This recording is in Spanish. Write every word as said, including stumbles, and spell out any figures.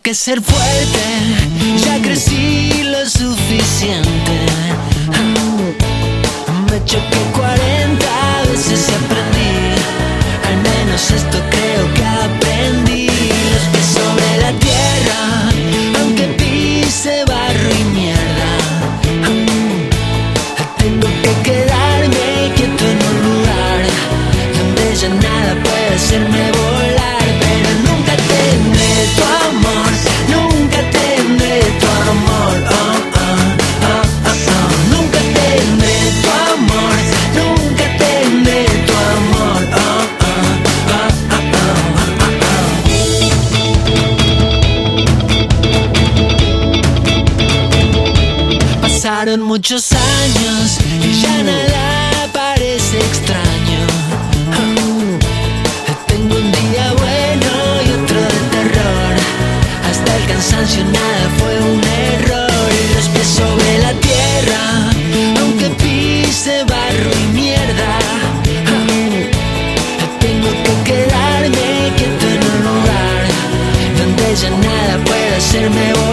que ser fuerte, ya crecí lo suficiente. Me choqué cuarenta veces y aprendí, al menos esto creo que aprendí. Los pies sobre la tierra, aunque pise barro y mierda. Tengo que quedarme quieto en un lugar donde ya nada puede hacerme volar. Pero nunca tendré tu amor, nunca tendré tu amor. Oh, oh, oh, oh, oh. Nunca tendré tu amor, nunca tendré tu amor. Oh, oh, oh, oh, oh. Pasaron muchos años y ya nada parece extraño. Tengo un día bueno y otro de terror. Hasta el cansancio nada fue un error. Y los pies sobre la tierra, aunque pise barro y mierda. Tengo que quedarme quieto en un lugar donde ya nada puede hacerme volar.